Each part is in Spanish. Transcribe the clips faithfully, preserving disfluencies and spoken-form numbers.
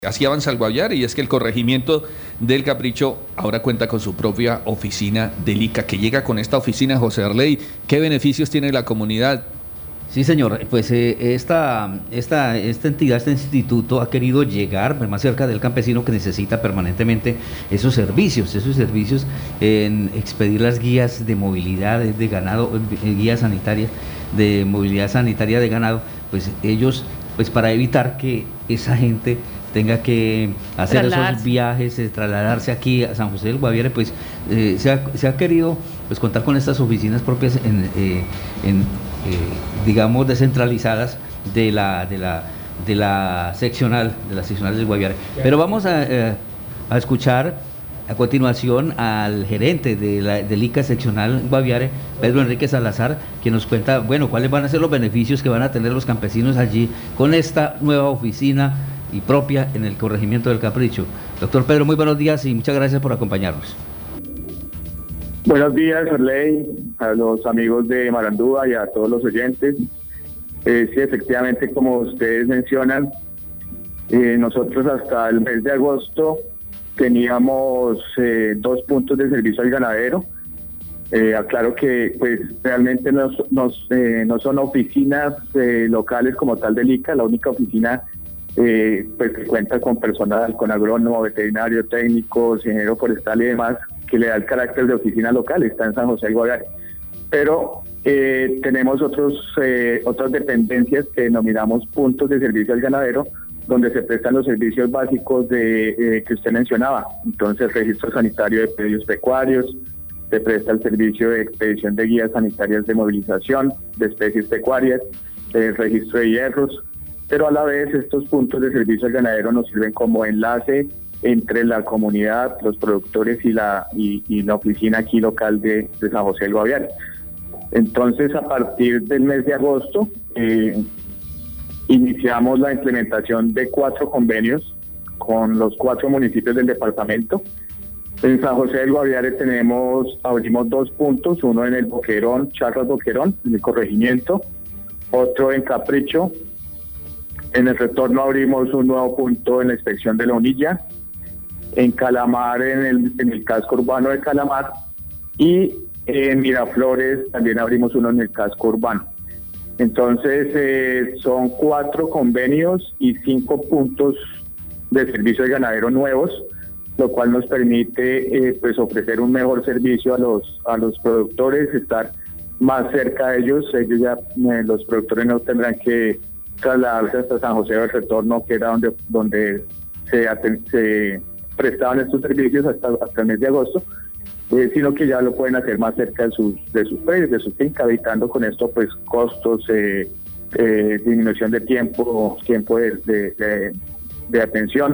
Así avanza el Guaviare, y es que el corregimiento del Capricho ahora cuenta con su propia oficina del I C A. Que llega con esta oficina, José Arley, ¿qué beneficios tiene la comunidad? Sí, señor, pues eh, esta, esta, esta entidad, este instituto ha querido llegar pues, más cerca del campesino que necesita permanentemente esos servicios, esos servicios en expedir las guías de movilidad de ganado, guías sanitarias de movilidad sanitaria de ganado, pues ellos, pues para evitar que esa gente tenga que hacer esos viajes, eh, trasladarse aquí a San José del Guaviare, pues eh, se, ha, se ha querido pues contar con estas oficinas propias en, eh, en eh, digamos descentralizadas de la de la de la seccional de la seccional del Guaviare. Pero vamos a, eh, a escuchar a continuación al gerente de la, del I C A seccional Guaviare, Pedro Enrique Salazar, quien nos cuenta, bueno, cuáles van a ser los beneficios que van a tener los campesinos allí con esta nueva oficina y propia en el corregimiento del Capricho. Doctor Pedro, muy buenos días y muchas gracias por acompañarnos. Buenos días, Arley, a los amigos de Marandúa y a todos los oyentes. Eh, sí, efectivamente, como ustedes mencionan, eh, nosotros hasta el mes de agosto teníamos eh, dos puntos de servicio al ganadero. Eh, aclaro que pues realmente no, nos, eh, no son oficinas eh, locales como tal del I C A, la única oficina Eh, pues que cuenta con personal, con agrónomo, veterinario, técnicos, ingeniero forestal y demás, que le da el carácter de oficina local, está en San José del Guaviare. Pero eh, tenemos otros eh, otras dependencias que denominamos puntos de servicio al ganadero, donde se prestan los servicios básicos de eh, que usted mencionaba. Entonces, registro sanitario de predios pecuarios, se presta el servicio de expedición de guías sanitarias de movilización de especies pecuarias, el registro de hierros. Pero a la vez estos puntos de servicio al ganadero nos sirven como enlace entre la comunidad, los productores y la y, y la oficina aquí local de, de San José del Guaviare. Entonces, a partir del mes de agosto, eh, iniciamos la implementación de cuatro convenios con los cuatro municipios del departamento. En San José del Guaviare tenemos, abrimos dos puntos, uno en el Boquerón, Charras Boquerón, en el corregimiento, otro en Capricho. En el retorno abrimos un nuevo punto en la inspección de la Unilla, en Calamar, en el, en el casco urbano de Calamar, y en Miraflores también abrimos uno en el casco urbano. Entonces eh, son cuatro convenios y cinco puntos de servicio de ganadero nuevos, lo cual nos permite eh, pues ofrecer un mejor servicio a los, a los productores, estar más cerca de ellos. Ellos ya, eh, los productores no tendrán que trasladarse hasta San José del Retorno, que era donde donde se, se prestaban estos servicios hasta, hasta el mes de agosto, eh, sino que ya lo pueden hacer más cerca de sus de sus predios, de su finca, evitando con esto pues costos, eh, eh, disminución de tiempo, tiempo de, de, de, de atención,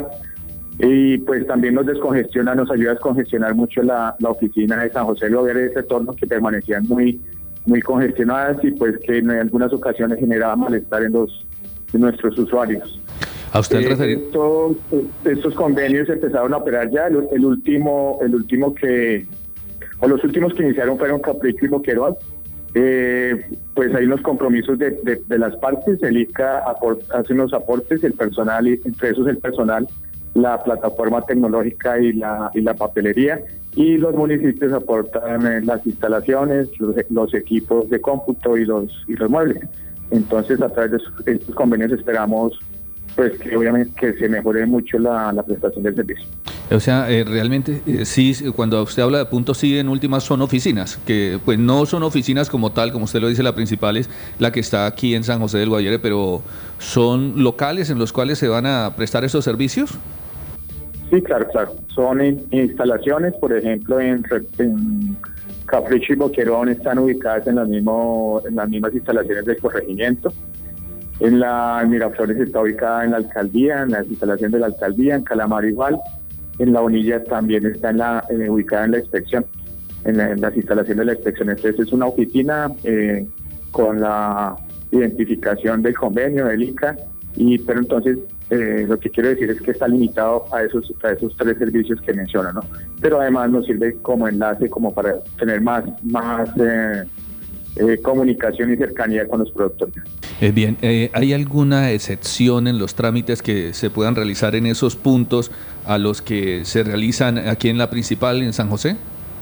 y pues también nos descongestiona, nos ayuda a descongestionar mucho la, la oficina de San José del Guaviare de Retorno, que permanecían muy muy congestionadas y pues que en algunas ocasiones generaba malestar en los de nuestros usuarios. ¿A usted eh, referir? estos, estos convenios empezaron a operar ya, el, el último el último que, o los últimos que iniciaron fueron Capricho y Boquerón. Eh, pues hay unos compromisos de, de, de las partes, el I C A aport, hace unos aportes, el personal, y entre esos el personal, la plataforma tecnológica y la, y la papelería, y los municipios aportan eh, las instalaciones, los, los equipos de cómputo y los y los muebles. Entonces, a través de estos convenios esperamos pues que obviamente que se mejore mucho la, la prestación del servicio. O sea, eh, realmente eh, sí, cuando usted habla de puntos, sí, en últimas son oficinas, que pues no son oficinas como tal, como usted lo dice, la principal es la que está aquí en San José del Guaviare, pero ¿son locales en los cuales se van a prestar esos servicios? Sí, claro, claro. Son in, instalaciones, por ejemplo, en, en Capricho y Boquerón están ubicadas en, los mismo, en las mismas instalaciones del corregimiento. En la en Miraflores está ubicada en la alcaldía, en las instalaciones de la alcaldía, en Calamar igual. En la Unilla también está en la, eh, ubicada en la inspección, en, la, en las instalaciones de la inspección. Entonces es una oficina eh, con la identificación del convenio del I C A, y pero entonces Eh, lo que quiero decir es que está limitado a esos a esos tres servicios que menciono, ¿no? Pero además nos sirve como enlace, como para tener más más eh, eh, comunicación y cercanía con los productores. Eh, bien, eh, ¿hay alguna excepción en los trámites que se puedan realizar en esos puntos a los que se realizan aquí en la principal, en San José?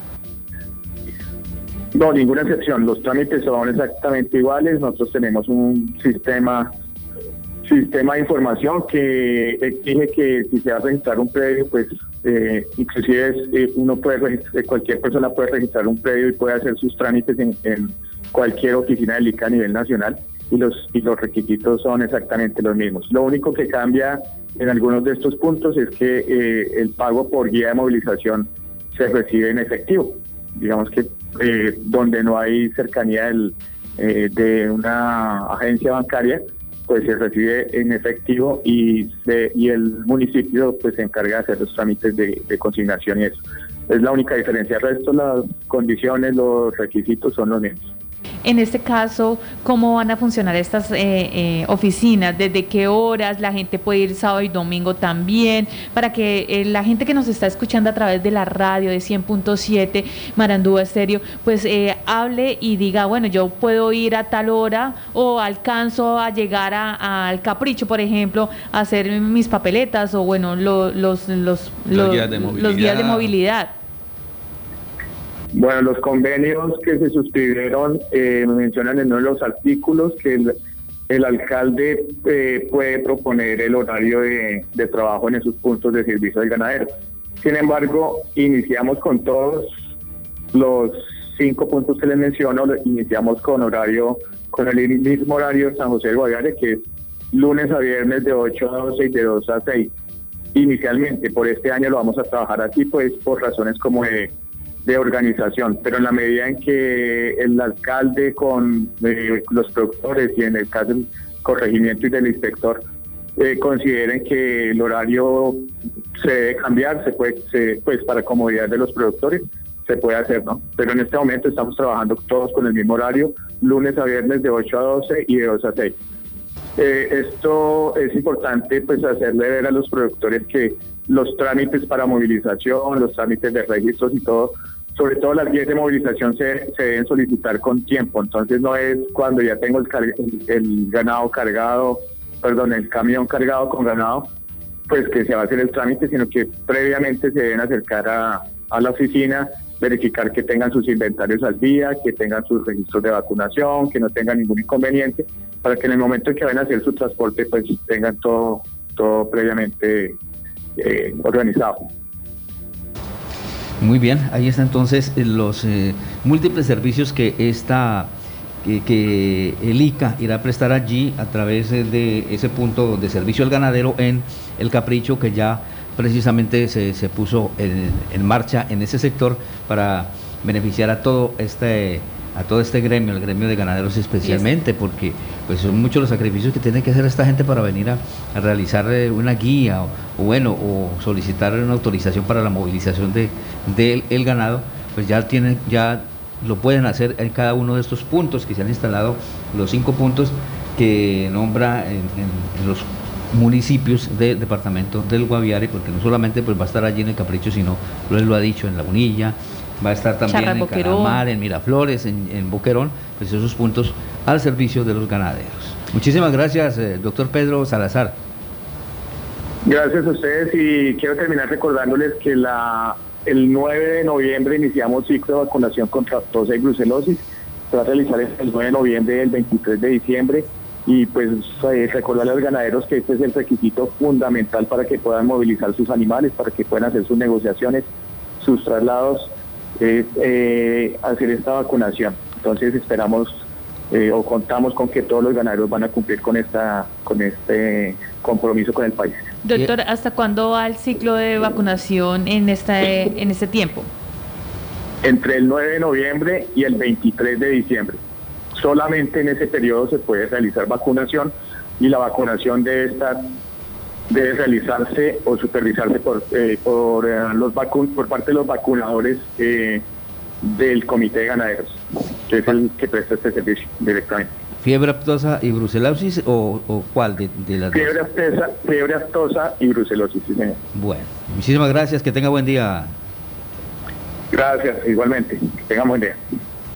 No, ninguna excepción. Los trámites son exactamente iguales. Nosotros tenemos un sistema sistema de información que exige que si se va a registrar un predio, pues eh, inclusive es, eh, uno puede registrar, cualquier persona puede registrar un predio y puede hacer sus trámites en, en cualquier oficina del I C A a nivel nacional, y los y los requisitos son exactamente los mismos. Lo único que cambia en algunos de estos puntos es que eh, el pago por guía de movilización se recibe en efectivo. Digamos que eh, donde no hay cercanía del, eh, de una agencia bancaria, pues se recibe en efectivo, y se, y el municipio pues se encarga de hacer los trámites de, de consignación, y eso es la única diferencia. El resto, las condiciones, los requisitos son los mismos. En este caso, ¿cómo van a funcionar estas eh, eh, oficinas? ¿Desde qué horas? ¿La gente puede ir sábado y domingo también? Para que eh, la gente que nos está escuchando a través de la radio de cien punto siete Marandúa Estéreo, pues eh, hable y diga, bueno, yo puedo ir a tal hora, o alcanzo a llegar a, al Capricho, por ejemplo, a hacer mis papeletas, o bueno, lo, los, los, los, guías de movilidad. los guías de movilidad. Bueno, los convenios que se suscribieron eh, mencionan en uno de los artículos que el, el alcalde eh, puede proponer el horario de, de trabajo en esos puntos de servicio al ganadero. Sin embargo, iniciamos con todos los cinco puntos que les menciono, iniciamos con horario, con el mismo horario de San José del Guaviare, que es lunes a viernes de ocho a doce y de dos a seis. Inicialmente, por este año lo vamos a trabajar así, pues por razones como de de organización, pero en la medida en que el alcalde con eh, los productores, y en el caso del corregimiento y del inspector eh, consideren que el horario se debe cambiar, se puede, se, pues para comodidad de los productores, se puede hacer, ¿no? Pero en este momento estamos trabajando todos con el mismo horario, lunes a viernes de ocho a doce y de dos a seis. Eh, esto es importante, pues hacerle ver a los productores que los trámites para movilización, los trámites de registros y todo, sobre todo las guías de movilización se, se deben solicitar con tiempo. Entonces no es cuando ya tengo el, el, el ganado cargado, perdón, el camión cargado con ganado, pues que se va a hacer el trámite, sino que previamente se deben acercar a, a la oficina, verificar que tengan sus inventarios al día, que tengan sus registros de vacunación, que no tengan ningún inconveniente, para que en el momento en que vayan a hacer su transporte, pues tengan todo, todo previamente eh, organizado. Muy bien, ahí están entonces los eh, múltiples servicios que esta que, que el I C A irá a prestar allí a través de ese punto de servicio al ganadero en el Capricho, que ya precisamente se, se puso en, en marcha en ese sector para beneficiar a todo este a todo este gremio, el gremio de ganaderos especialmente, porque pues son muchos los sacrificios que tiene que hacer esta gente para venir a, a realizar una guía o, o bueno, o solicitar una autorización para la movilización de del el ganado. Pues ya tienen, ya lo pueden hacer en cada uno de estos puntos que se han instalado, los cinco puntos que nombra en, en, en los municipios del departamento del Guaviare, porque no solamente pues va a estar allí en el Capricho, sino él lo ha dicho, en Lagunilla, va a estar también Charra, en Boquerón, Calamar, en Miraflores, en, en Boquerón, pues esos puntos al servicio de los ganaderos. Muchísimas gracias, eh, doctor Pedro Salazar. Gracias a ustedes, y quiero terminar recordándoles que la el nueve de noviembre iniciamos ciclo de vacunación contra aftosa y brucelosis. Se va a realizar el nueve de noviembre y el veintitrés de diciembre, y pues eh, recordarle a los ganaderos que este es el requisito fundamental para que puedan movilizar sus animales, para que puedan hacer sus negociaciones, sus traslados, eh, eh, hacer esta vacunación. Entonces esperamos eh, o contamos con que todos los ganaderos van a cumplir con esta con este compromiso con el país. Doctor, ¿hasta cuándo va el ciclo de vacunación en este, en este tiempo? Entre el nueve de noviembre y el veintitrés de diciembre. Solamente en ese periodo se puede realizar vacunación, y la vacunación debe estar debe realizarse o supervisarse por eh, por eh, los vacun por parte de los vacunadores eh, del Comité de Ganaderos, que es el que presta este servicio directamente. ¿Fiebre aftosa y brucelosis o, o cuál de, de las fiebre dos? Aftosa, fiebre aftosa y brucelosis, sí, señor. Bueno, muchísimas gracias, que tenga buen día. Gracias, igualmente, que tenga buen día.